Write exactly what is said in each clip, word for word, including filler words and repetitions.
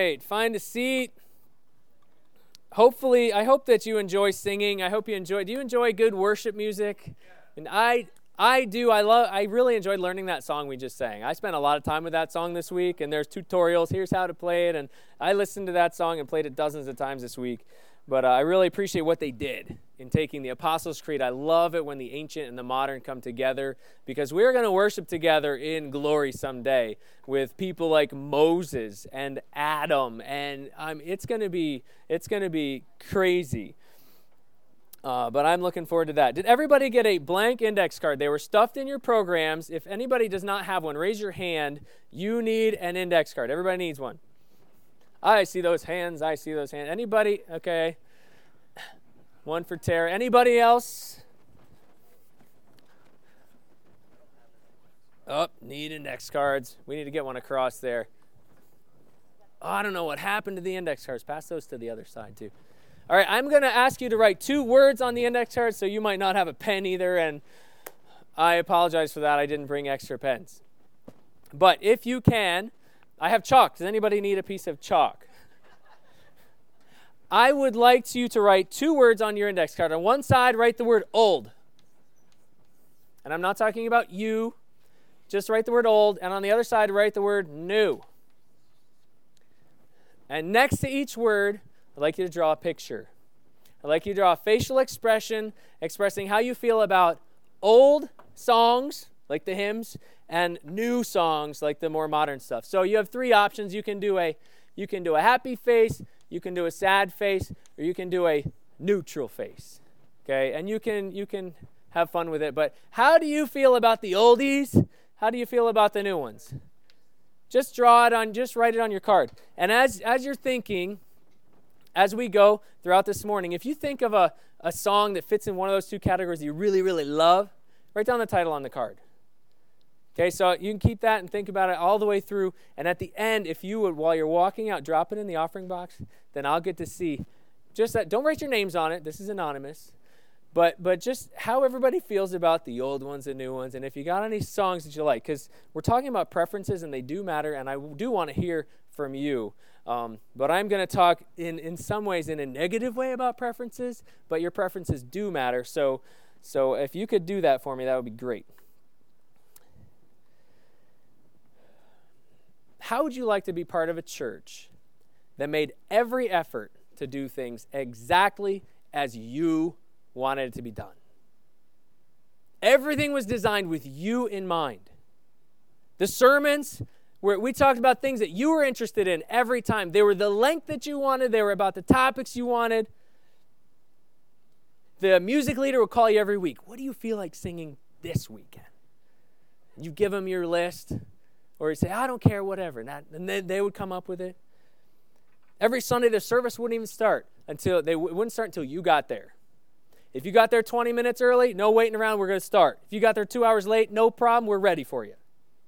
right, find a seat. Hopefully, I hope that you enjoy singing. I hope you enjoy. Do you enjoy good worship music? Yeah. And I, I do. I love. I really enjoyed learning that song we just sang. I spent a lot of time with that song this week, and there's tutorials. Here's how to play it, and I listened to that song and played it dozens of times this week. But uh, I really appreciate what they did in taking the Apostles' Creed. I love it when the ancient and the modern come together, because we're going to worship together in glory someday with people like Moses and Adam, and um, it's going to be it's going to be crazy. Uh, but I'm looking forward to that. Did everybody get a blank index card? They were stuffed in your programs. If anybody does not have one, raise your hand. You need an index card. Everybody needs one. I see those hands. I see those hands. Anybody? Okay. One for Tara. Anybody else? Oh, need index cards. We need to get one across there. Oh, I don't know what happened to the index cards. Pass those to the other side, too. All right, I'm going to ask you to write two words on the index card, so you might not have a pen either, and I apologize for that. I didn't bring extra pens. But if you can, I have chalk. Does anybody need a piece of chalk? I would like you to write two words on your index card. On one side, write the word old. And I'm not talking about you. Just write the word old. And on the other side, write the word new. And next to each word, I'd like you to draw a picture. I'd like you to draw a facial expression expressing how you feel about old songs, like the hymns, and new songs like the more modern stuff. So you have three options. You can do a you can do a happy face, you can do a sad face, or you can do a neutral face. Okay? And you can you can have fun with it. But how do you feel about the oldies? How do you feel about the new ones? Just draw it on, just write it on your card. And as as you're thinking, as we go throughout this morning, if you think of a, a song that fits in one of those two categories you really, really love, write down the title on the card. Okay, so you can keep that and think about it all the way through. And at the end, if you would, while you're walking out, drop it in the offering box, then I'll get to see just that. Don't write your names on it. This is anonymous. But but just how everybody feels about the old ones and new ones. And if you got any songs that you like, because we're talking about preferences and they do matter. And I do want to hear from you. Um, but I'm going to talk in, in some ways in a negative way about preferences. But your preferences do matter. So, so if you could do that for me, that would be great. How would you like to be part of a church that made every effort to do things exactly as you wanted it to be done? Everything was designed with you in mind. The sermons, where we talked about things that you were interested in every time. They were the length that you wanted. They were about the topics you wanted. The music leader would call you every week. What do you feel like singing this weekend? And you give them your list. Or you say, I don't care, whatever. And, that, and then they would come up with it. Every Sunday, the service wouldn't even start until, they w- wouldn't start until you got there. If you got there twenty minutes early, no waiting around, we're going to start. If you got there two hours late, no problem, we're ready for you.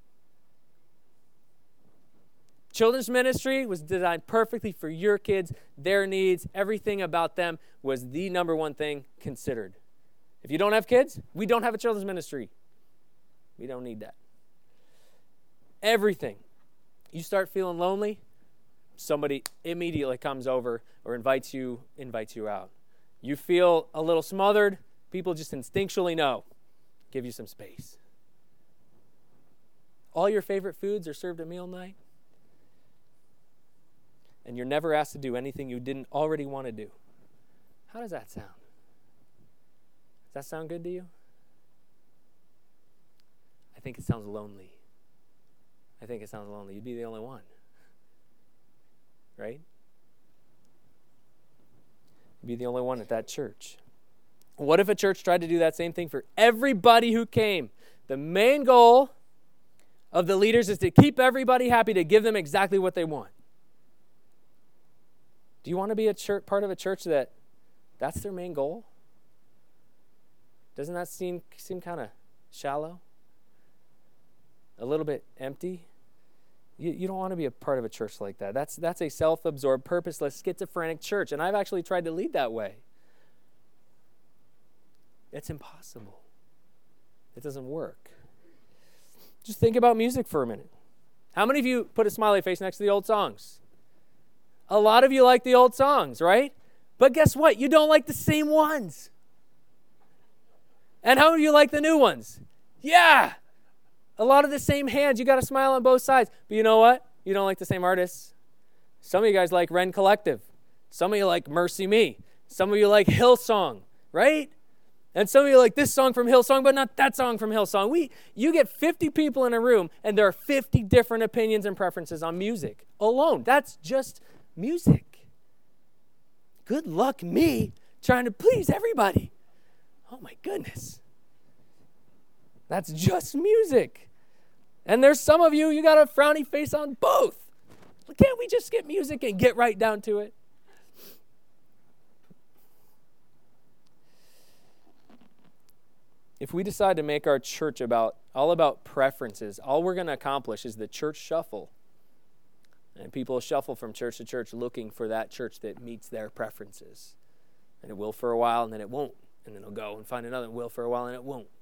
Children's ministry was designed perfectly for your kids, their needs, everything about them was the number one thing considered. If you don't have kids, we don't have a children's ministry. We don't need that. Everything. You start feeling lonely, somebody immediately comes over or invites you, invites you out. You feel a little smothered, people just instinctually know. Give you some space. All your favorite foods are served at meal night. And you're never asked to do anything you didn't already want to do. How does that sound? Does that sound good to you? I think it sounds lonely. I think it sounds lonely. You'd be the only one. Right? You'd be the only one at that church. What if a church tried to do that same thing for everybody who came? The main goal of the leaders is to keep everybody happy, to give them exactly what they want. Do you want to be a church, part of a church that that's their main goal? Doesn't that seem seem kind of shallow? A little bit empty? You, you don't want to be a part of a church like that. That's that's a self-absorbed, purposeless, schizophrenic church. And I've actually tried to lead that way. It's impossible. It doesn't work. Just think about music for a minute. How many of you put a smiley face next to the old songs? A lot of you like the old songs, right? But guess what? You don't like the same ones. And how do you like the new ones? Yeah. A lot of the same hands. You got to smile on both sides. But you know what? You don't like the same artists. Some of you guys like Ren Collective. Some of you like Mercy Me. Some of you like Hillsong, right? And some of you like this song from Hillsong, but not that song from Hillsong. We, you get fifty people in a room, and there are fifty different opinions and preferences on music alone. That's just music. Good luck me trying to please everybody. Oh my goodness. That's just music. And there's some of you, you got a frowny face on both. Can't we just skip music and get right down to it? If we decide to make our church about all about preferences, all we're going to accomplish is the church shuffle. And people shuffle from church to church looking for that church that meets their preferences. And it will for a while, and then it won't. And then they'll go and find another. It will for a while, and it won't.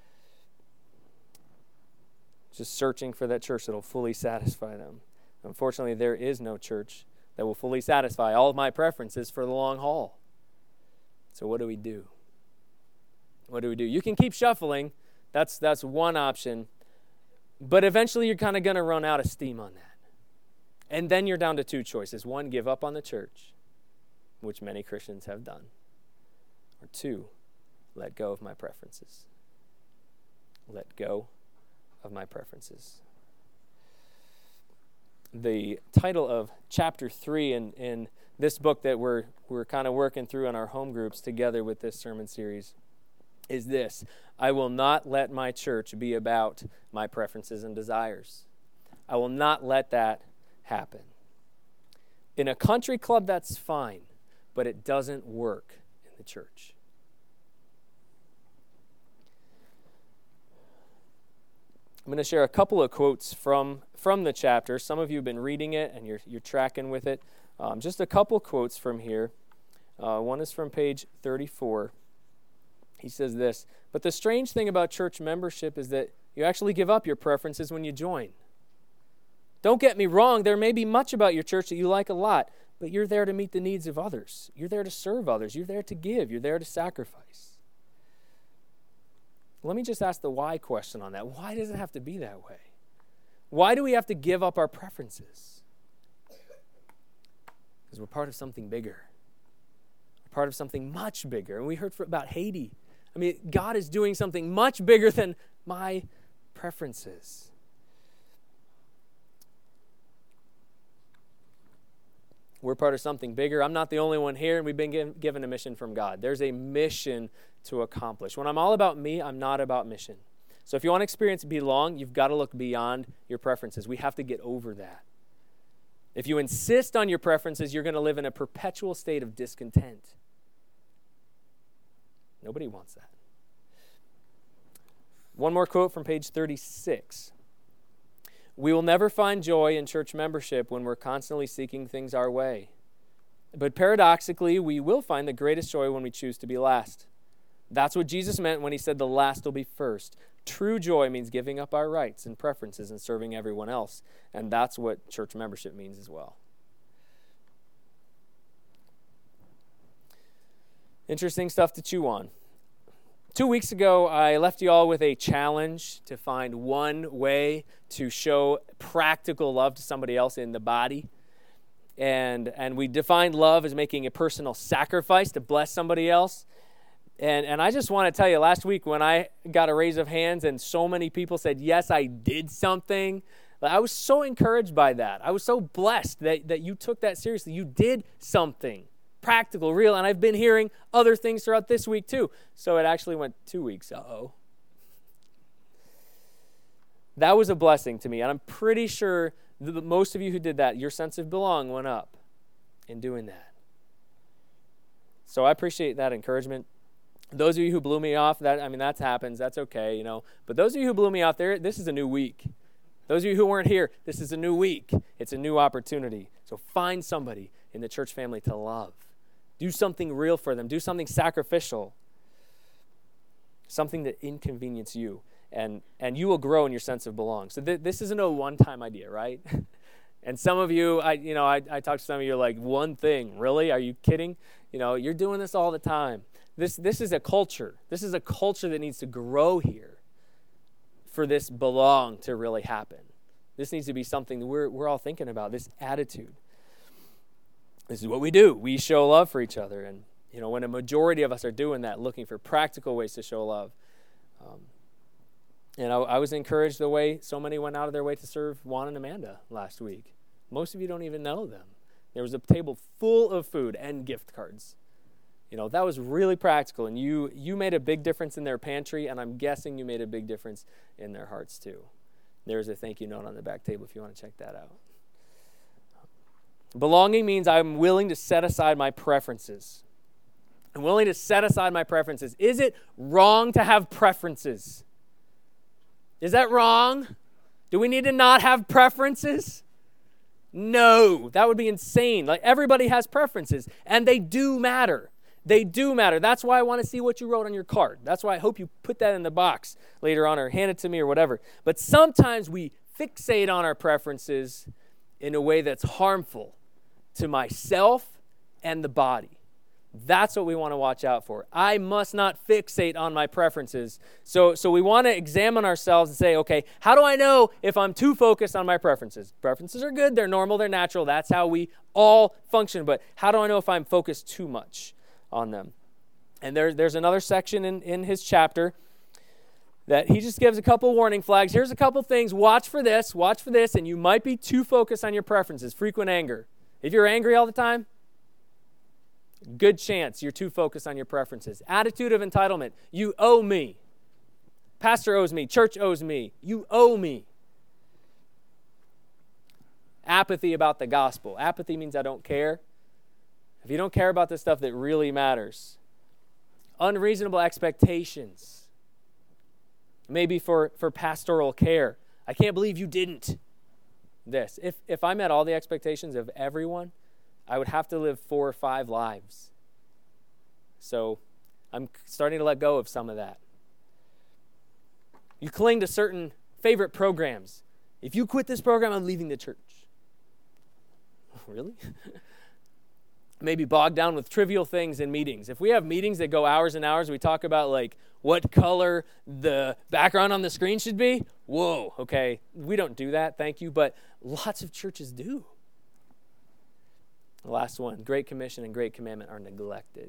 Just searching for that church that will fully satisfy them. Unfortunately, there is no church that will fully satisfy all of my preferences for the long haul. So what do we do? What do we do? You can keep shuffling. That's that's one option. But eventually you're kind of going to run out of steam on that. And then you're down to two choices. One, give up on the church, which many Christians have done. Or two, let go of my preferences. Let go of my preferences. The title of chapter three in, in this book that we're we're kind of working through in our home groups together with this sermon series is this: I will not let my church be about my preferences and desires. I will not let that happen. In a country club, that's fine, but it doesn't work in the church. I'm going to share a couple of quotes from, from the chapter. Some of you have been reading it and you're you're tracking with it. Um, just a couple quotes from here. Uh, one is from page thirty-four. He says this: but the strange thing about church membership is that you actually give up your preferences when you join. Don't get me wrong, there may be much about your church that you like a lot, but you're there to meet the needs of others. You're there to serve others. You're there to give. You're there to sacrifice. Let me just ask the why question on that. Why does it have to be that way? Why do we have to give up our preferences? Because we're part of something bigger. We're part of something much bigger. And we heard about Haiti. I mean, God is doing something much bigger than my preferences. We're part of something bigger. I'm not the only one here, and we've been given a mission from God. There's a mission to accomplish. When I'm all about me, I'm not about mission. So if you want to experience belong, you've got to look beyond your preferences. We have to get over that. If you insist on your preferences, you're going to live in a perpetual state of discontent. Nobody wants that. One more quote from page thirty-six. We will never find joy in church membership when we're constantly seeking things our way. But paradoxically, we will find the greatest joy when we choose to be last. That's what Jesus meant when he said the last will be first. True joy means giving up our rights and preferences and serving everyone else. And that's what church membership means as well. Interesting stuff to chew on. Two weeks ago, I left you all with a challenge to find one way to show practical love to somebody else in the body. And, and we defined love as making a personal sacrifice to bless somebody else. And, and I just want to tell you, last week when I got a raise of hands and so many people said, yes, I did something, I was so encouraged by that. I was so blessed that, that you took that seriously. You did something. Practical, real, and I've been hearing other things throughout this week too. So it actually went two weeks. Uh-oh. That was a blessing to me, and I'm pretty sure that most of you who did that, your sense of belong went up in doing that. So I appreciate that encouragement. Those of you who blew me off, that I mean, that happens. That's okay, you know. But those of you who blew me off, there, this is a new week. Those of you who weren't here, this is a new week. It's a new opportunity. So find somebody in the church family to love. Do something real for them. Do something sacrificial. Something that inconveniences you. And, and you will grow in your sense of belonging. So th- this isn't a one-time idea, right? And some of you, I you know, I, I talk to some of you like, one thing, really? Are you kidding? You know, you're doing this all the time. This this is a culture. This is a culture that needs to grow here for this belong to really happen. This needs to be something that we're we're all thinking about, this attitude. This is what we do. We show love for each other. And, you know, when a majority of us are doing that, looking for practical ways to show love. Um, and I, I was encouraged the way so many went out of their way to serve Juan and Amanda last week. Most of you don't even know them. There was a table full of food and gift cards. You know, that was really practical. And you you made a big difference in their pantry, and I'm guessing you made a big difference in their hearts too. There's a thank you note on the back table if you want to check that out. Belonging means I'm willing to set aside my preferences. I'm willing to set aside my preferences. Is it wrong to have preferences? Is that wrong? Do we need to not have preferences? No, that would be insane. Like, everybody has preferences, and they do matter. They do matter. That's why I want to see what you wrote on your card. That's why I hope you put that in the box later on or hand it to me or whatever. But sometimes we fixate on our preferences in a way that's harmful to myself and the body. That's what we want to watch out for. I must not fixate on my preferences. So, so we want to examine ourselves and say, okay, how do I know if I'm too focused on my preferences? Preferences are good. They're normal. They're natural. That's how we all function. But how do I know if I'm focused too much on them? And there, there's another section in, in his chapter that he just gives a couple warning flags. Here's a couple things. Watch for this. Watch for this. And you might be too focused on your preferences. Frequent anger. If you're angry all the time, good chance you're too focused on your preferences. Attitude of entitlement. You owe me. Pastor owes me. Church owes me. You owe me. Apathy about the gospel. Apathy means I don't care. If you don't care about the stuff that really matters. Unreasonable expectations. Maybe for, for pastoral care. I can't believe you didn't. This. If, if I met all the expectations of everyone, I would have to live four or five lives. So I'm starting to let go of some of that. You cling to certain favorite programs. If you quit this program, I'm leaving the church. Really? Maybe bogged down with trivial things in meetings. If we have meetings that go hours and hours, we talk about like what color the background on the screen should be. Whoa, okay. We don't do that, thank you, but lots of churches do. The last one, Great Commission and Great Commandment are neglected.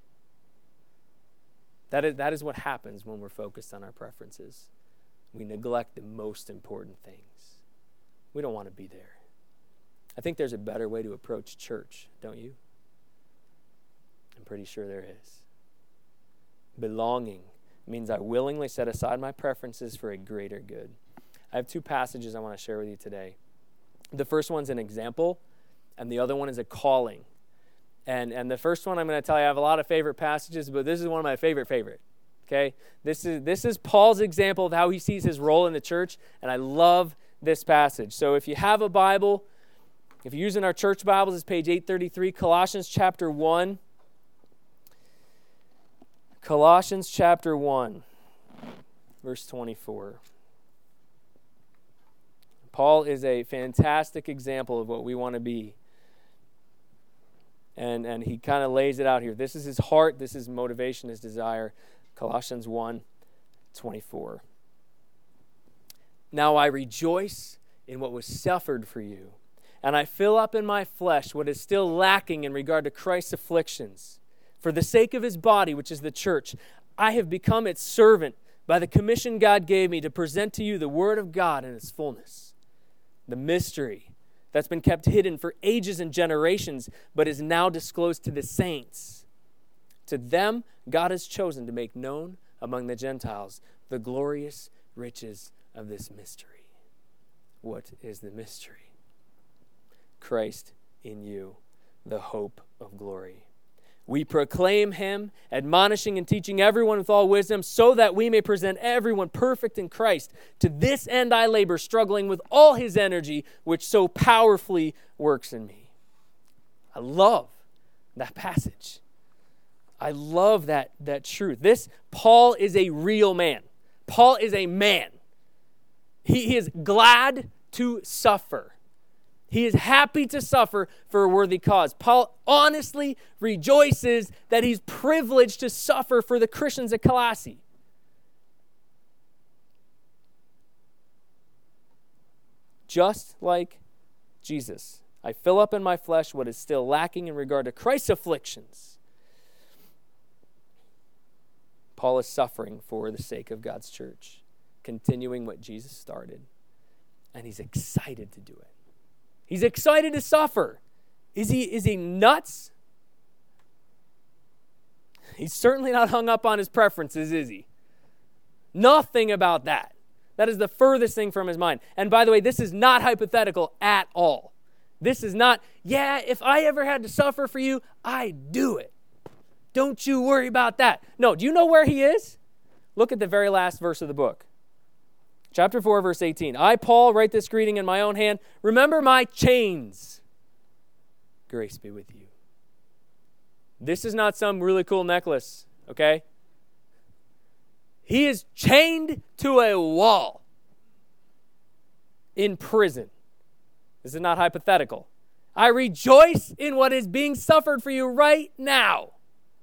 That is, that is what happens when we're focused on our preferences. We neglect the most important things. We don't want to be there. I think there's a better way to approach church, don't you? I'm pretty sure there is. Belonging means I willingly set aside my preferences for a greater good. I have two passages I want to share with you today. The first one's an example, and the other one is a calling. And and the first one I'm going to tell you, I have a lot of favorite passages, but this is one of my favorite favorite. Okay? This is this is Paul's example of how he sees his role in the church, and I love this passage. So if you have a Bible, if you're using our church Bibles, it's page eight thirty-three, Colossians chapter one. Colossians chapter one, verse twenty-four. Paul is a fantastic example of what we want to be. And, and he kind of lays it out here. This is his heart. This is motivation, his desire. Colossians one, twenty-four. Now I rejoice in what was suffered for you, and I fill up in my flesh what is still lacking in regard to Christ's afflictions. For the sake of his body, which is the church, I have become its servant by the commission God gave me to present to you the word of God in its fullness. The mystery that's been kept hidden for ages and generations, but is now disclosed to the saints. To them, God has chosen to make known among the Gentiles the glorious riches of this mystery. What is the mystery? Christ in you, the hope of glory. We proclaim him, admonishing and teaching everyone with all wisdom, so that we may present everyone perfect in Christ. To this end I labor, struggling with all his energy, which so powerfully works in me. I love that passage. I love that, that truth. This, Paul is a real man. Paul is a man. He, he is glad to suffer. He is happy to suffer for a worthy cause. Paul honestly rejoices that he's privileged to suffer for the Christians at Colossae. Just like Jesus, I fill up in my flesh what is still lacking in regard to Christ's afflictions. Paul is suffering for the sake of God's church, continuing what Jesus started, and he's excited to do it. He's excited to suffer. Is he, is he nuts? He's certainly not hung up on his preferences, is he? Nothing about that. That is the furthest thing from his mind. And by the way, this is not hypothetical at all. This is not, yeah, if I ever had to suffer for you, I'd do it. Don't you worry about that. No, do you know where he is? Look at the very last verse of the book. Chapter four, verse eighteen. I, Paul, write this greeting in my own hand. Remember my chains. Grace be with you. This is not some really cool necklace, okay? He is chained to a wall in prison. This is not hypothetical. I rejoice in what is being suffered for you right now.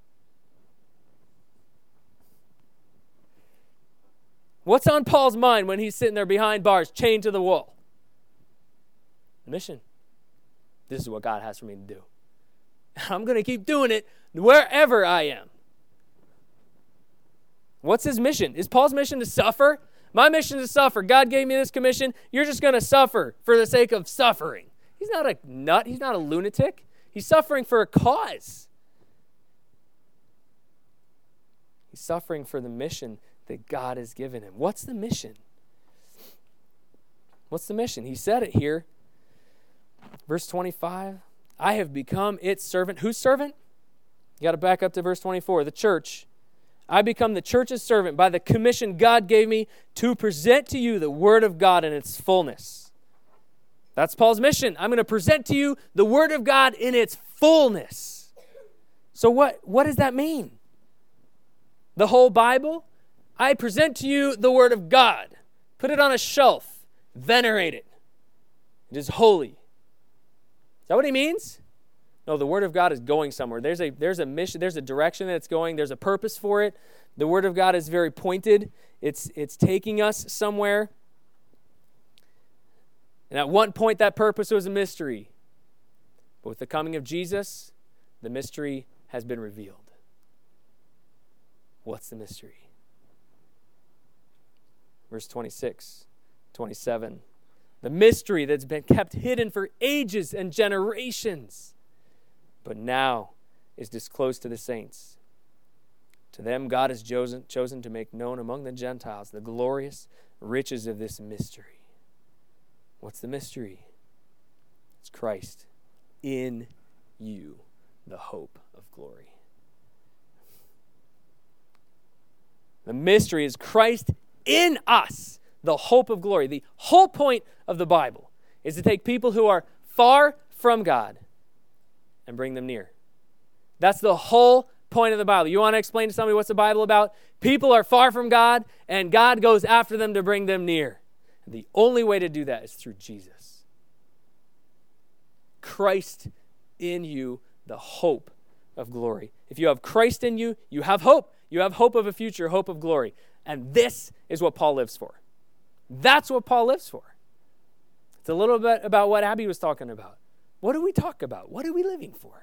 What's on Paul's mind when he's sitting there behind bars, chained to the wall? The mission. This is what God has for me to do. I'm going to keep doing it wherever I am. What's his mission? Is Paul's mission to suffer? My mission is to suffer. God gave me this commission. You're just going to suffer for the sake of suffering. He's not a nut. He's not a lunatic. He's suffering for a cause. He's suffering for the mission that God has given him. What's the mission? What's the mission? He said it here. Verse twenty-five. I have become its servant. Whose servant? You got to back up to verse twenty-four. The church. I become the church's servant by the commission God gave me to present to you the word of God in its fullness. That's Paul's mission. I'm going to present to you the word of God in its fullness. So what, what does that mean? The whole Bible? I present to you the word of God. Put it on a shelf. Venerate it. It is holy. Is that what he means? No, the word of God is going somewhere. There's a, there's a mission, there's a direction that it's going. There's a purpose for it. The word of God is very pointed. It's, it's taking us somewhere. And at one point, that purpose was a mystery. But with the coming of Jesus, the mystery has been revealed. What's the mystery? Verse twenty-six, twenty-seven. The mystery that's been kept hidden for ages and generations, but now is disclosed to the saints. To them God has chosen, chosen to make known among the Gentiles the glorious riches of this mystery. What's the mystery? It's Christ in you, the hope of glory. The mystery is Christ in us, the hope of glory. The whole point of the Bible is to take people who are far from God and bring them near. That's the whole point of the Bible. You want to explain to somebody what's the Bible about? People are far from God, and God goes after them to bring them near. And the only way to do that is through Jesus. Christ in you, the hope of glory. If you have Christ in you, you have hope. You have hope of a future, hope of glory. And this is what Paul lives for. That's what Paul lives for. It's a little bit about what Abby was talking about. What do we talk about? What are we living for?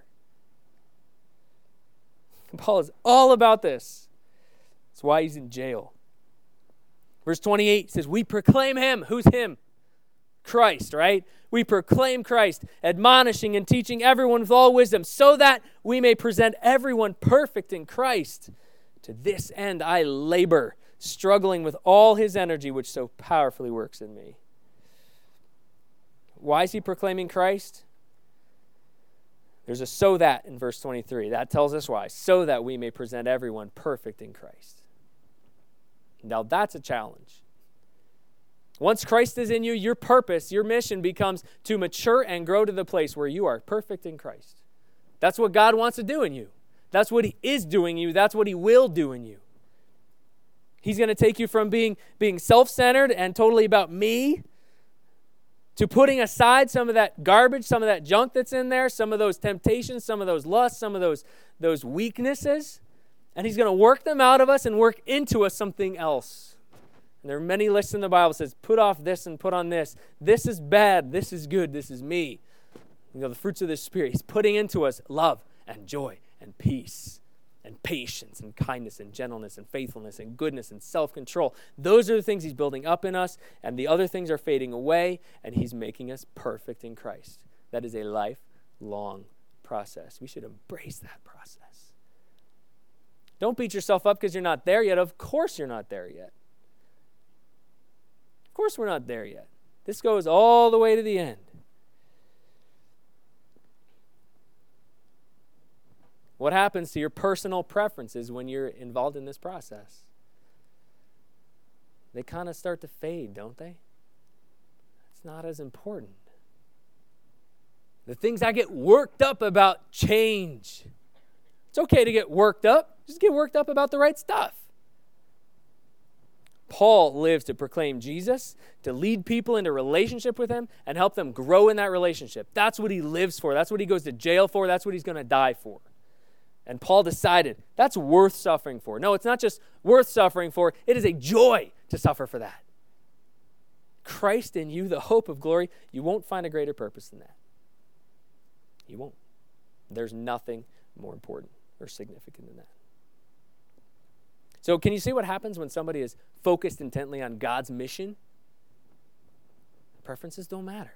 Paul is all about this. That's why he's in jail. Verse twenty-eight says, we proclaim him. Who's him? Christ, right? We proclaim Christ, admonishing and teaching everyone with all wisdom, so that we may present everyone perfect in Christ. To this end I labor, struggling with all his energy, which so powerfully works in me. Why is he proclaiming Christ? There's a so that in verse twenty-three. That tells us why. So that we may present everyone perfect in Christ. Now that's a challenge. Once Christ is in you, your purpose, your mission becomes to mature and grow to the place where you are perfect in Christ. That's what God wants to do in you. That's what he is doing in you. That's what he will do in you. He's going to take you from being, being self-centered and totally about me to putting aside some of that garbage, some of that junk that's in there, some of those temptations, some of those lusts, some of those, those weaknesses. And he's going to work them out of us and work into us something else. And there are many lists in the Bible that says, put off this and put on this. This is bad. This is good. This is me. You know, the fruits of the Spirit. He's putting into us love and joy and peace and patience and kindness and gentleness and faithfulness and goodness and self-control. Those are the things he's building up in us, and the other things are fading away, and he's making us perfect in Christ. That is a lifelong process. We should embrace that process. Don't beat yourself up because you're not there yet. Of course you're not there yet. Of course we're not there yet. This goes all the way to the end. What happens to your personal preferences when you're involved in this process? They kind of start to fade, don't they? It's not as important. The things I get worked up about change. It's okay to get worked up. Just get worked up about the right stuff. Paul lives to proclaim Jesus, to lead people into relationship with him, and help them grow in that relationship. That's what he lives for. That's what he goes to jail for. That's what he's going to die for. And Paul decided that's worth suffering for. No, it's not just worth suffering for. It is a joy to suffer for that. Christ in you, the hope of glory. You won't find a greater purpose than that. You won't. There's nothing more important or significant than that. So can you see what happens when somebody is focused intently on God's mission? Preferences don't matter.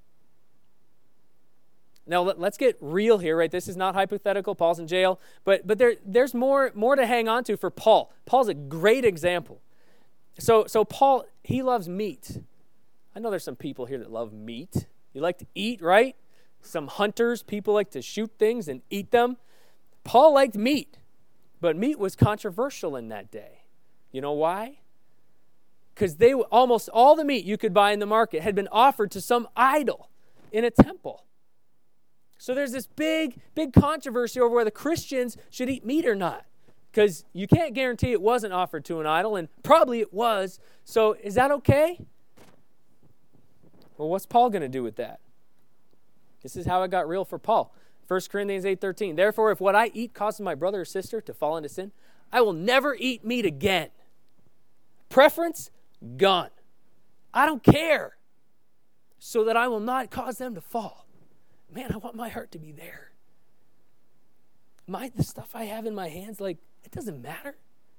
Now, let's get real here, right? This is not hypothetical. Paul's in jail. But but there there's more, more to hang on to for Paul. Paul's a great example. So, so Paul, he loves meat. I know there's some people here that love meat. You like to eat, right? Some hunters, people like to shoot things and eat them. Paul liked meat. But meat was controversial in that day. You know why? Because they almost all the meat you could buy in the market had been offered to some idol in a temple. So there's this big, big controversy over whether Christians should eat meat or not. Because you can't guarantee it wasn't offered to an idol, and probably it was. So is that okay? Well, what's Paul going to do with that? This is how it got real for Paul. First Corinthians eight thirteen. Therefore, if what I eat causes my brother or sister to fall into sin, I will never eat meat again. Preference? Gone. I don't care. So that I will not cause them to fall. Man, I want my heart to be there. My, the stuff I have in my hands, like, it doesn't matter.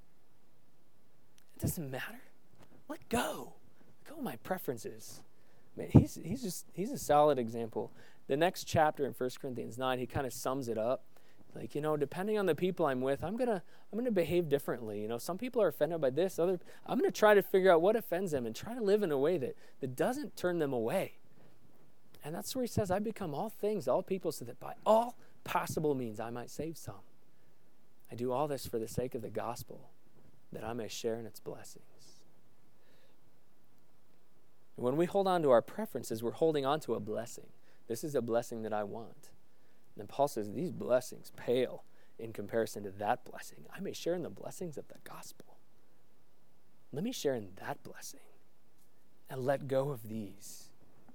It doesn't matter. Let go. Let go of my preferences. Man, he's he's just he's a solid example. The next chapter in First Corinthians nine, he kind of sums it up. Like, you know, depending on the people I'm with, I'm gonna I'm gonna behave differently. You know, some people are offended by this, other I'm gonna try to figure out what offends them and try to live in a way that, that doesn't turn them away. And that's where he says, I become all things, all people, so that by all possible means I might save some. I do all this for the sake of the gospel, that I may share in its blessings. When we hold on to our preferences, we're holding on to a blessing. This is a blessing that I want. And Paul says, these blessings pale in comparison to that blessing. I may share in the blessings of the gospel. Let me share in that blessing and let go of these.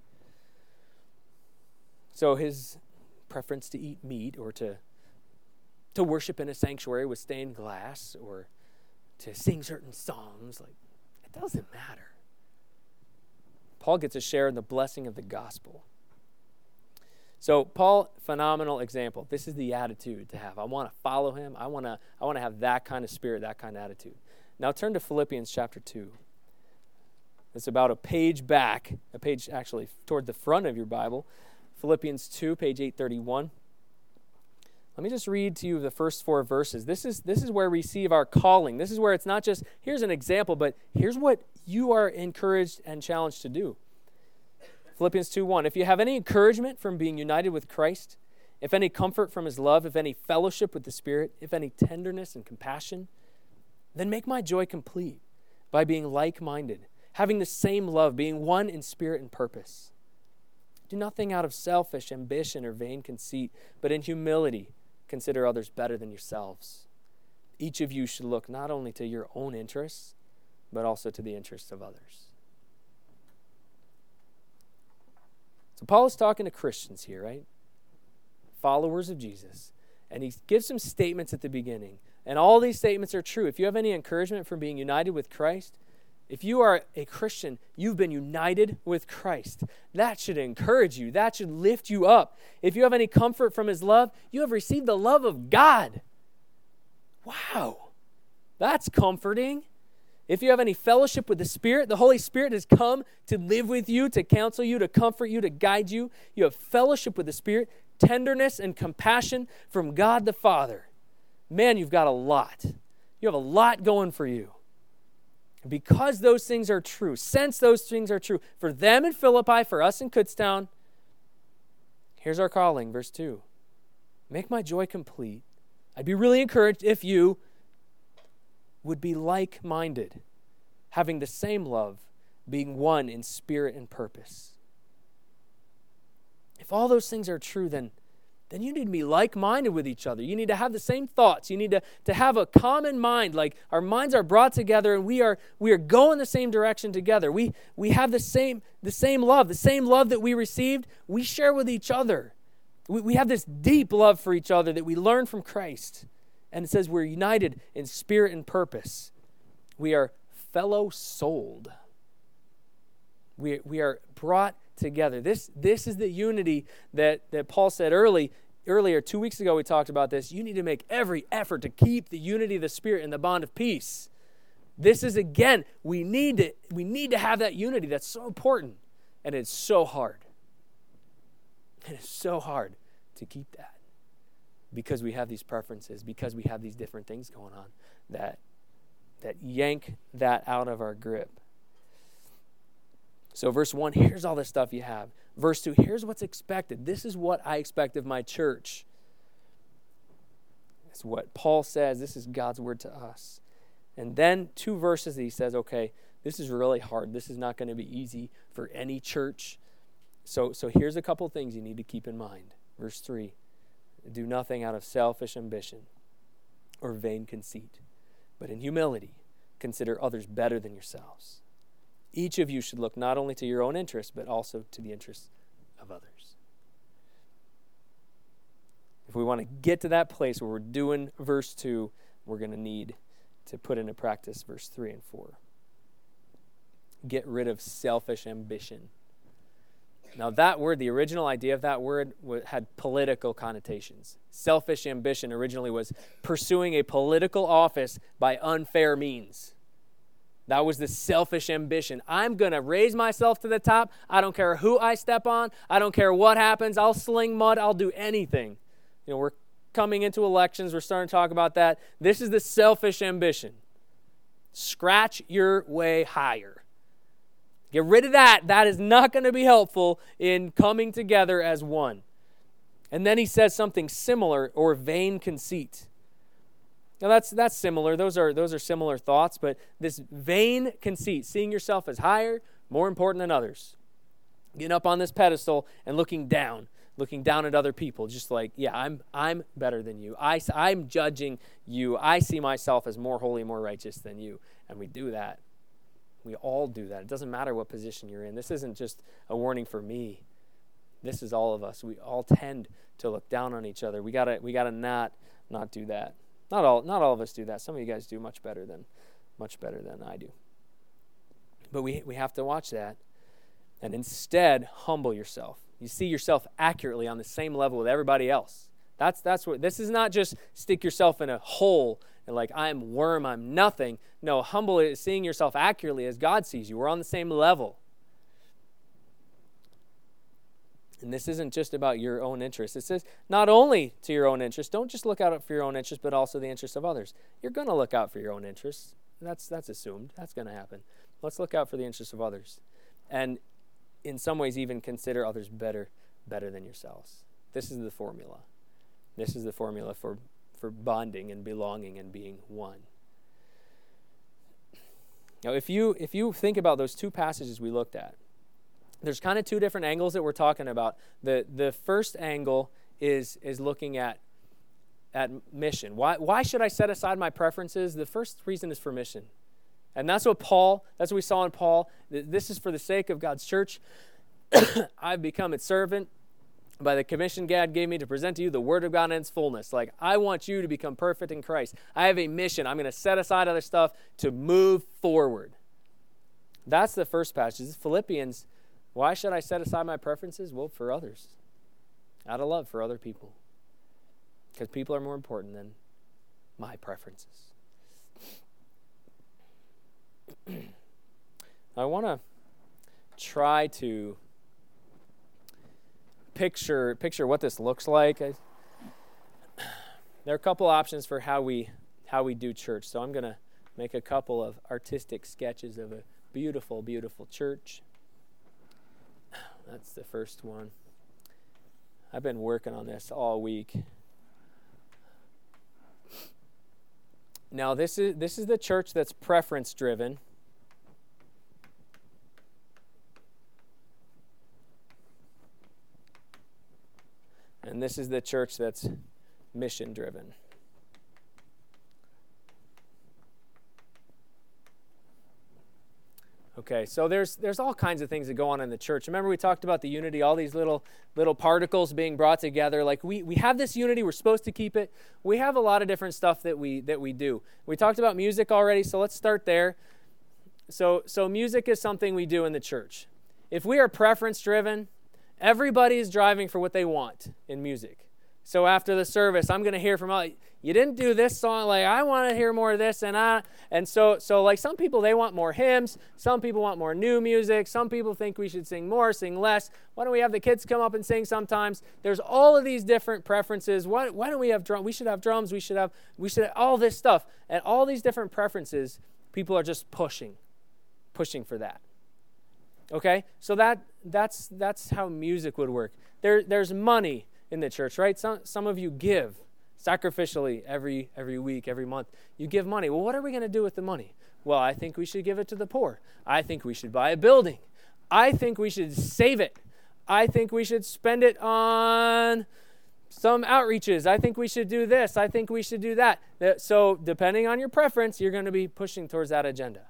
So his preference to eat meat or to, to worship in a sanctuary with stained glass or to sing certain songs, like, it doesn't matter. Paul gets a share in the blessing of the gospel. So Paul, phenomenal example. This is the attitude to have. I want to follow him. I want to I want to have that kind of spirit, that kind of attitude. Now turn to Philippians chapter two. It's about a page back, a page actually toward the front of your Bible. Philippians two, page eight thirty-one. Let me just read to you the first four verses. This is this is where we receive our calling. This is where it's not just, here's an example, but here's what you are encouraged and challenged to do. Philippians two one, if you have any encouragement from being united with Christ, if any comfort from his love, if any fellowship with the Spirit, if any tenderness and compassion, then make my joy complete by being like-minded, having the same love, being one in spirit and purpose. Do nothing out of selfish ambition or vain conceit, but in humility consider others better than yourselves. Each of you should look not only to your own interests, but also to the interests of others. So Paul is talking to Christians here, right? Followers of Jesus. And he gives some statements at the beginning. And all these statements are true. If you have any encouragement from being united with Christ, if you are a Christian, you've been united with Christ. That should encourage you. That should lift you up. If you have any comfort from his love, you have received the love of God. Wow. That's comforting. If you have any fellowship with the Spirit, the Holy Spirit has come to live with you, to counsel you, to comfort you, to guide you. You have fellowship with the Spirit, tenderness and compassion from God the Father. Man, you've got a lot. You have a lot going for you. Because those things are true, since those things are true, for them in Philippi, for us in Kutztown, here's our calling, verse two. Make my joy complete. I'd be really encouraged if you would be like-minded, having the same love, being one in spirit and purpose. If all those things are true, then then you need to be like-minded with each other. You need to have the same thoughts. You need to, to have a common mind, like our minds are brought together and we are we are going the same direction together. We we have the same the same love, the same love that we received, we share with each other. We, we have this deep love for each other that we learn from Christ. And it says we're united in spirit and purpose. We are fellow-souled. We, we are brought together. This, this is the unity that, that Paul said early, earlier. Two weeks ago we talked about this. You need to make every effort to keep the unity of the Spirit and the bond of peace. This is, again, we need to, we need to have that unity. That's so important. And it's so hard. It is so hard to keep that because we have these preferences, because we have these different things going on that, that yank that out of our grip. So verse one, here's all the stuff you have. Verse two, here's what's expected. This is what I expect of my church. That's what Paul says. This is God's word to us. And then two verses that he says, okay, this is really hard. This is not going to be easy for any church. So, so here's a couple things you need to keep in mind. Verse three, do nothing out of selfish ambition or vain conceit, but in humility consider others better than yourselves. Each of you should look not only to your own interests, but also to the interests of others. If we want to get to that place where we're doing verse two, we're going to need to put into practice verse three and four. Get rid of selfish ambition. Now that word, the original idea of that word had political connotations. Selfish ambition originally was pursuing a political office by unfair means. That was the selfish ambition. I'm going to raise myself to the top. I don't care who I step on. I don't care what happens. I'll sling mud. I'll do anything. You know, we're coming into elections. We're starting to talk about that. This is the selfish ambition. Scratch your way higher. Get rid of that. That is not going to be helpful in coming together as one. And then he says something similar, or vain conceit. Now that's that's similar. Those are those are similar thoughts, but this vain conceit, seeing yourself as higher, more important than others. Getting up on this pedestal and looking down, looking down at other people, just like, yeah, I'm I'm better than you. I, I'm judging you. I see myself as more holy, more righteous than you. And we do that. We all do that. It doesn't matter what position you're in. This isn't just a warning for me. This is all of us. We all tend to look down on each other. We gotta we gotta not not do that. Not all not all of us do that. Some of you guys do much better than much better than I do. But we we have to watch that and instead humble yourself. You see yourself accurately on the same level with everybody else. That's that's what this is not just stick yourself in a hole and like I'm worm, I'm nothing. No, humble is seeing yourself accurately as God sees you. We're on the same level. And this isn't just about your own interests. It says not only to your own interests. Don't just look out for your own interests, but also the interests of others. You're going to look out for your own interests. That's that's assumed. That's going to happen. Let's look out for the interests of others. And in some ways even consider others better, better than yourselves. This is the formula. This is the formula for, for bonding and belonging and being one. Now, if you if you think about those two passages we looked at, there's kind of two different angles that we're talking about. The the first angle is is looking at at mission. Why why should I set aside my preferences? The first reason is for mission. And that's what Paul, that's what we saw in Paul. This is for the sake of God's church. I've become its servant by the commission God gave me to present to you the Word of God in its fullness. Like, I want you to become perfect in Christ. I have a mission. I'm going to set aside other stuff to move forward. That's the first passage. This is Philippians. Why should I set aside my preferences? Well, for others. Out of love for other people. Because people are more important than my preferences. I want to try to picture picture what this looks like. I, there are a couple options for how we how we do church. So I'm going to make a couple of artistic sketches of a beautiful, beautiful church. That's the first one. I've been working on this all week. Now, this is this is the church that's preference driven. And this is the church that's mission driven. Okay, so there's there's all kinds of things that go on in the church. Remember we talked about the unity, all these little little particles being brought together. Like we we have this unity, we're supposed to keep it. We have a lot of different stuff that we that we do. We talked about music already, so let's start there. So so music is something we do in the church. If we are preference driven, everybody is driving for what they want in music. So after the service, I'm going to hear from all, you didn't do this song, like I want to hear more of this, and I, and so so like some people, they want more hymns, some people want more new music, some people think we should sing more, sing less. Why don't we have the kids come up and sing sometimes? There's all of these different preferences. Why, why don't we have drums? We should have drums, we should have, we should have all this stuff. And all these different preferences, people are just pushing, pushing for that. Okay, so that that's that's how music would work. There there's money in the church, right? Some some of you give sacrificially every every week, every month. You give money. Well, what are we going to do with the money? Well, I think we should give it to the poor. I think we should buy a building. I think we should save it. I think we should spend it on some outreaches. I think we should do this. I think we should do that. So depending on your preference, you're going to be pushing towards that agenda.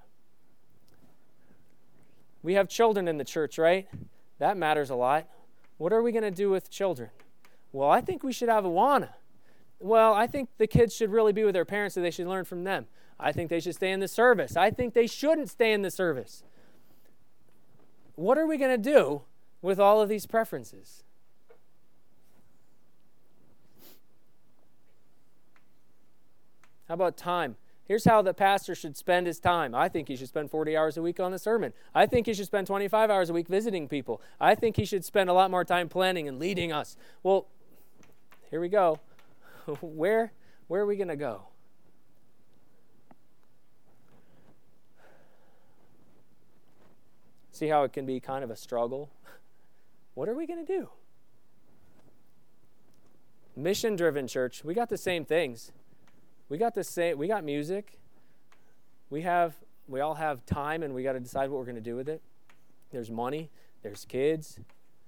We have children in the church, right? That matters a lot. What are we going to do with children? Well, I think we should have Awana. Well, I think the kids should really be with their parents so they should learn from them. I think they should stay in the service. I think they shouldn't stay in the service. What are we going to do with all of these preferences? How about time? Here's how the pastor should spend his time. I think he should spend forty hours a week on the sermon. I think he should spend twenty-five hours a week visiting people. I think he should spend a lot more time planning and leading us. Well, here we go. Where, where are we going to go? See how it can be kind of a struggle? What are we going to do? Mission-driven church, we got the same things. We got the same. We got music. We have. We all have time, and we got to decide what we're going to do with it. There's money. There's kids.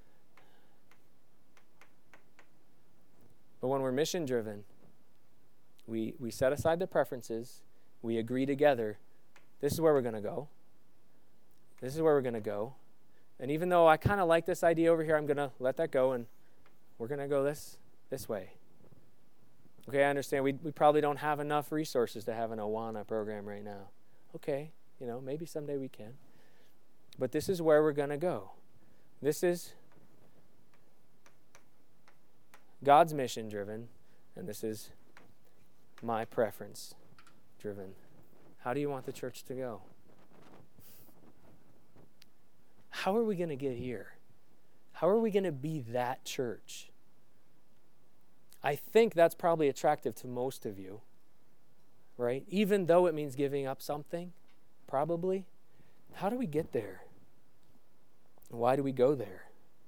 But when we're mission driven, we we set aside the preferences. We agree together. This is where we're going to go. This is where we're going to go. And even though I kind of like this idea over here, I'm going to let that go, and we're going to go this this way. Okay, I understand we we probably don't have enough resources to have an Awana program right now. Okay, you know, maybe someday we can. But this is where we're going to go. This is God's mission driven, and this is my preference driven. How do you want the church to go? How are we going to get here? How are we going to be that church? I think that's probably attractive to most of you, right? Even though it means giving up something, probably. How do we get there? Why do we go there?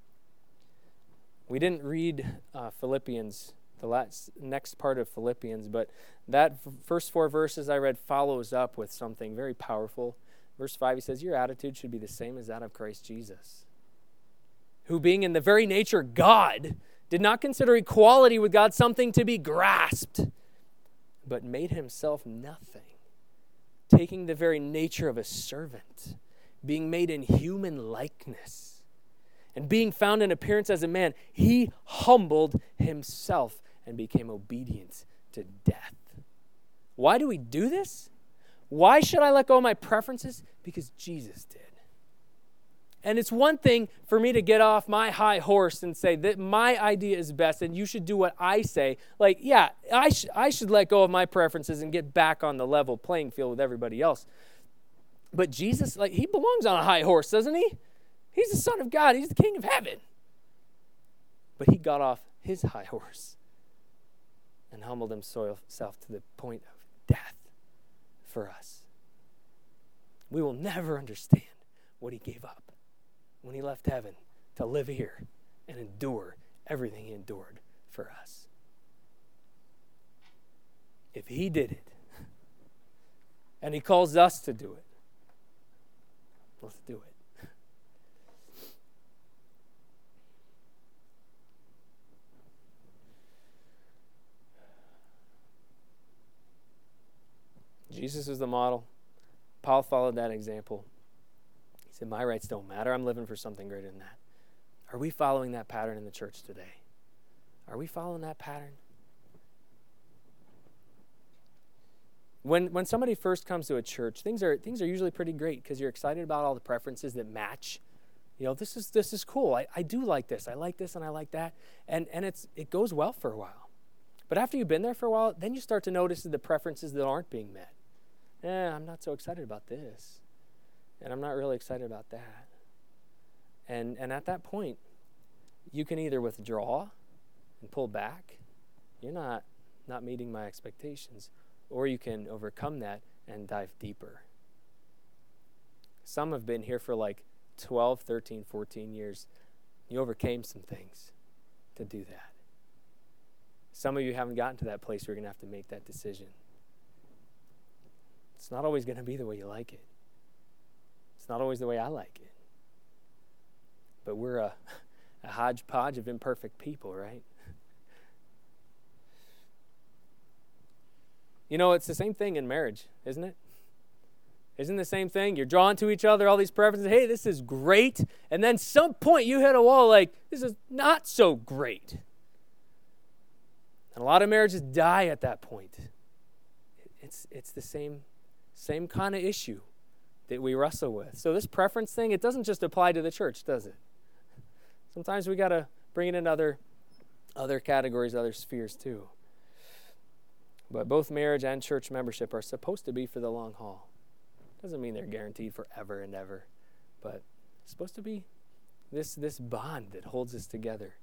We didn't read uh, Philippians, the last, next part of Philippians, but that f- first four verses I read follows up with something very powerful. Verse five, he says, your attitude should be the same as that of Christ Jesus, who being in the very nature God, did not consider equality with God something to be grasped, but made himself nothing, taking the very nature of a servant, being made in human likeness, And being found in appearance as a man, he humbled himself and became obedient to death. Why do we do this? Why should I let go of my preferences? Because Jesus did. And it's one thing for me to get off my high horse and say that my idea is best and you should do what I say. Like, yeah, I, sh- I should let go of my preferences and get back on the level playing field with everybody else. But Jesus, like, he belongs on a high horse, doesn't he? He's the Son of God. He's the King of heaven. But he got off his high horse and humbled himself to the point of death for us. We will never understand what he gave up when he left heaven to live here and endure everything he endured for us. If he did it, and he calls us to do it, let's do it. Jesus is the model. Paul followed that example. He said, my rights don't matter. I'm living for something greater than that. Are we following that pattern in the church today? Are we following that pattern? When when somebody first comes to a church, things are things are usually pretty great because you're excited about all the preferences that match. You know, this is this is cool. I, I do like this. I like this and I like that. And and it's it goes well for a while. But after you've been there for a while, then you start to notice the preferences that aren't being met. Eh, I'm not so excited about this. And I'm not really excited about that. And and at that point, you can either withdraw and pull back. You're not not meeting my expectations. Or you can overcome that and dive deeper. Some have been here for like twelve, thirteen, fourteen years. You overcame some things to do that. Some of you haven't gotten to that place where you're going to have to make that decision. It's not always going to be the way you like it. It's not always the way I like it. But we're a, a hodgepodge of imperfect people, right? You know, it's the same thing in marriage, isn't it? Isn't the same thing? You're drawn to each other, all these preferences. Hey, this is great. And then some point you hit a wall like, this is not so great. And a lot of marriages die at that point. It's it's the same, same kind of issue that we wrestle with. So this preference thing, it doesn't just apply to the church, does it? Sometimes we got to bring it in other, other categories, other spheres too. But both marriage and church membership are supposed to be for the long haul. Doesn't mean they're guaranteed forever and ever, but it's supposed to be this, this bond that holds us together.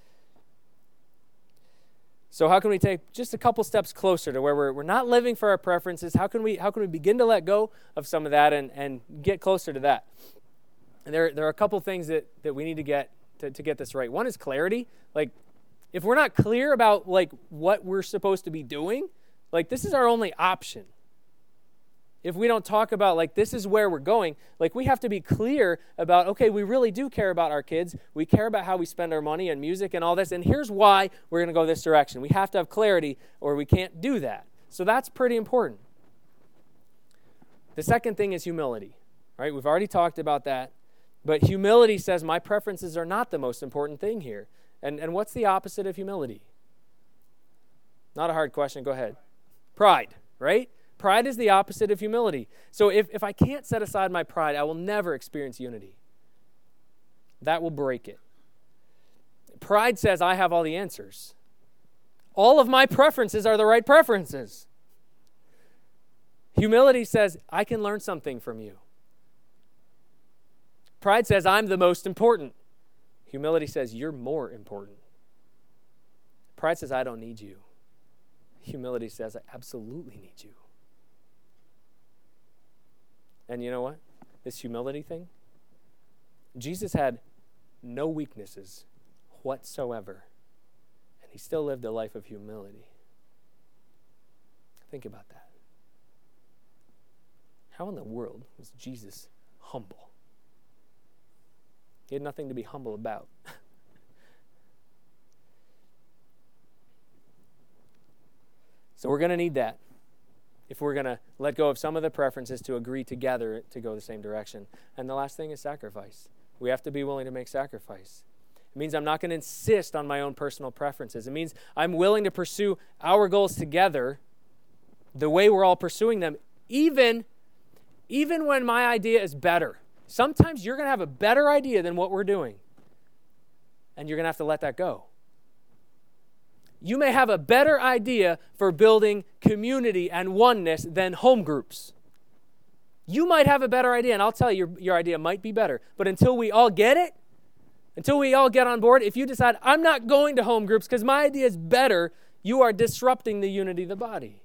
So how can we take just a couple steps closer to where we're, we're not living for our preferences? How can we how can we begin to let go of some of that and, and get closer to that? And there, there are a couple things that, that we need to get to, to get this right. One is clarity. Like, if we're not clear about like what we're supposed to be doing, like this is our only option. If we don't talk about like this is where we're going, like we have to be clear about, okay, we really do care about our kids. We care about how we spend our money and music and all this. And here's why we're going to go this direction. We have to have clarity or we can't do that. So that's pretty important. The second thing is humility, right? We've already talked about that. But humility says my preferences are not the most important thing here. And, and what's the opposite of humility? Not a hard question. Go ahead. Pride, right? Pride is the opposite of humility. So if, if I can't set aside my pride, I will never experience unity. That will break it. Pride says I have all the answers. All of my preferences are the right preferences. Humility says I can learn something from you. Pride says I'm the most important. Humility says you're more important. Pride says I don't need you. Humility says I absolutely need you. And you know what? This humility thing, Jesus had no weaknesses whatsoever, and he still lived a life of humility. Think about that. How in the world was Jesus humble? He had nothing to be humble about. So we're going to need that if we're going to let go of some of the preferences to agree together to go the same direction. And the last thing is sacrifice. We have to be willing to make sacrifice. It means I'm not going to insist on my own personal preferences. It means I'm willing to pursue our goals together the way we're all pursuing them, even, even when my idea is better. Sometimes you're going to have a better idea than what we're doing, and you're going to have to let that go. You may have a better idea for building community and oneness than home groups. You might have a better idea, and I'll tell you, your, your idea might be better. But until we all get it, until we all get on board, if you decide, I'm not going to home groups because my idea is better, you are disrupting the unity of the body.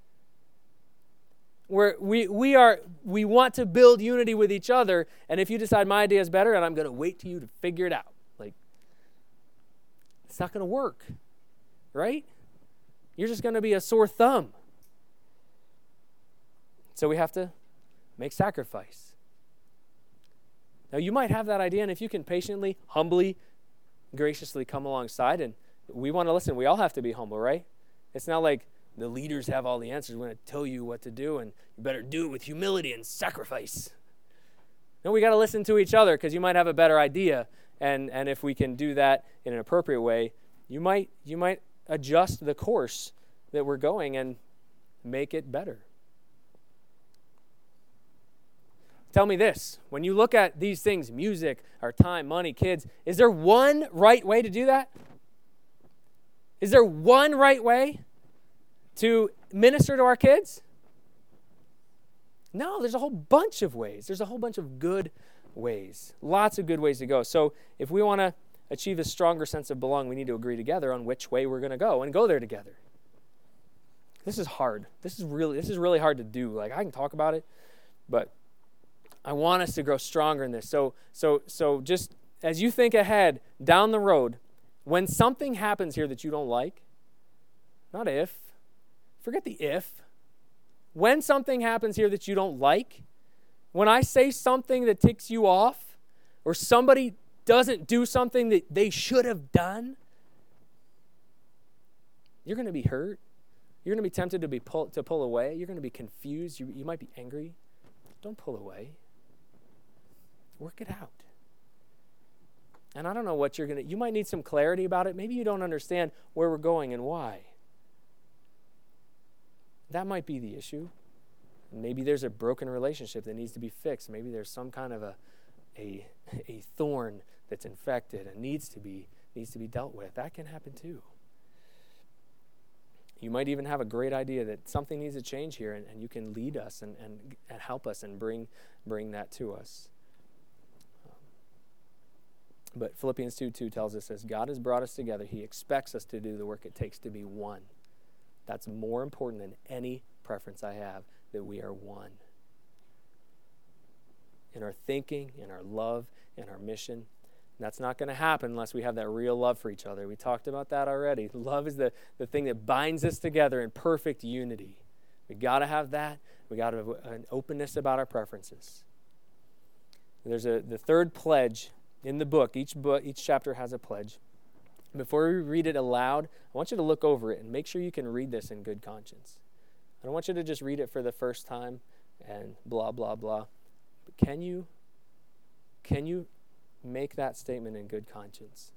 Where we we are we want to build unity with each other, and if you decide my idea is better, and I'm going to wait till you to figure it out, like, it's not going to work, right? You're just going to be a sore thumb. So we have to make sacrifice. Now, you might have that idea, and if you can patiently, humbly, graciously come alongside, and we want to listen, we all have to be humble, right? It's not like the leaders have all the answers. We're going to tell you what to do, and you better do it with humility and sacrifice. No, we got to listen to each other because you might have a better idea, and, and if we can do that in an appropriate way, you might you might adjust the course that we're going and make it better. Tell me this, when you look at these things, music, our time, money, kids, is there one right way to do that? Is there one right way to minister to our kids? No, there's a whole bunch of ways. There's a whole bunch of good ways. Lots of good ways to go. So if we want to achieve a stronger sense of belonging, we need to agree together on which way we're going to go and go there together. This is hard. This is really this is really hard to do. Like, I can talk about it, but I want us to grow stronger in this. So so so just as you think ahead down the road, when something happens here that you don't like, not if, forget the if. When something happens here that you don't like, when I say something that ticks you off, or somebody doesn't do something that they should have done, you're going to be hurt. You're going to be tempted to be pull, to pull away. You're going to be confused. You, you might be angry. Don't pull away. Work it out. And I don't know what you're going to, you might need some clarity about it. Maybe you don't understand where we're going and why. That might be the issue. Maybe there's a broken relationship that needs to be fixed. Maybe there's some kind of a a, a thorn that's infected and needs to be needs to be dealt with. That can happen too. You might even have a great idea that something needs to change here, and, and you can lead us and, and, and help us and bring bring that to us. But Philippians two two tells us, as God has brought us together, he expects us to do the work it takes to be one. That's more important than any preference I have, that we are one. In our thinking, in our love, in our mission. And that's not going to happen unless we have that real love for each other. We talked about that already. Love is the, the thing that binds us together in perfect unity. We got to have that. We got to have an openness about our preferences. There's a the third pledge in the book. Each book, each chapter has a pledge. Before we read it aloud, I want you to look over it and make sure you can read this in good conscience. I don't want you to just read it for the first time and blah, blah, blah. But can you, can you make that statement in good conscience?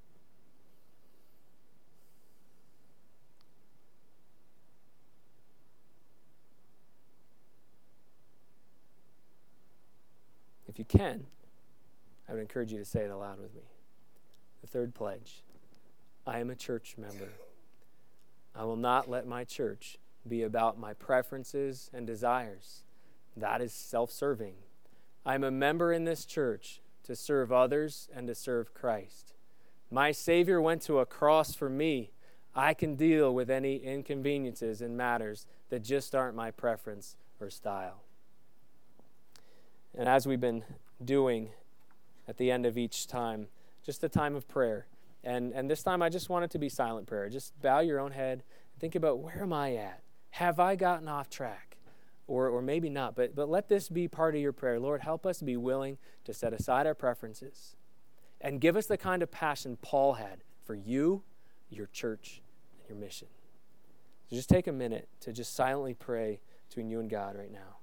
If you can, I would encourage you to say it aloud with me. The third pledge. I am a church member. I will not let my church be about my preferences and desires. That is self-serving. I'm a member in this church to serve others and to serve Christ. My Savior went to a cross for me. I can deal with any inconveniences and matters that just aren't my preference or style. And as we've been doing at the end of each time, just a time of prayer. And and this time I just want it to be silent prayer. Just bow your own head and think about, where am I at? Have I gotten off track? Or or maybe not, but but let this be part of your prayer. Lord, help us be willing to set aside our preferences and give us the kind of passion Paul had for you, your church, and your mission. So just take a minute to just silently pray between you and God right now.